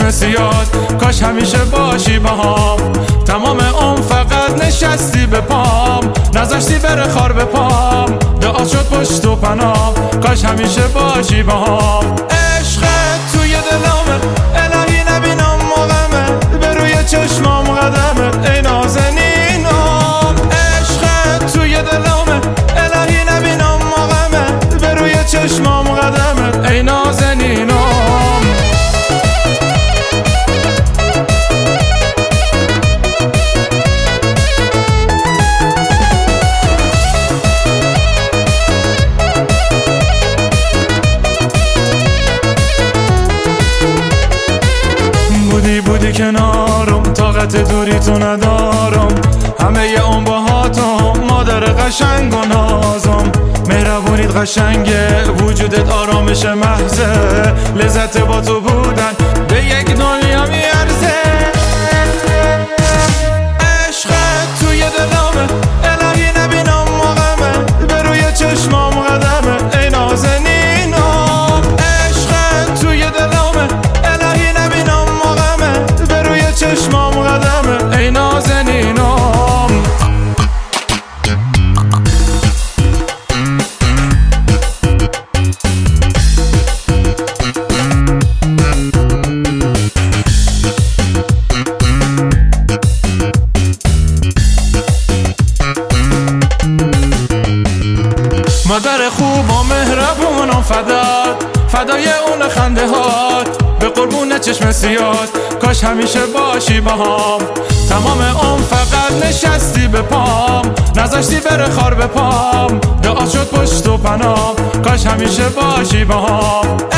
چشم سیاد، کاش همیشه باشی باهام. تمام عمر فقط نشستی به پام، نذاشتی بره خار به پام. دعا شد پشت و پناه، کاش همیشه باشی باهام. عشقت توی دلامه، الهی نبینم موقعمه، به روی چشمام قدمه ای نازنینم. عشقت توی دلامه، الهی نبینم موقعمه، به روی چشمام قدمه ای نازنینم. بودی کنارم، طاقت دوری تو ندارم. همه ی اون باهاتم، مادر قشنگ و نازم. مهربونیت قشنگه، وجودت آرامش محضه. لذت با تو بودن به یک دنیا میارزه. عشقت توی دلامه، الهی نبینم موقعمه، به روی چشمام قدمه ای نازنینم. عشقت توی دلامه، الهی نبینم موقعمه، به روی چشمام قدمه ای نازنینم. مادر خوب و مهربونم، فدای اون خنده هات، به قربون چشم سیاد، کاش همیشه باشی باهام. تمام عمر فقط نشستی به پام، نذاشتی بره خار به پام. دعا شد پشت و پناه، کاش همیشه باشی باهام.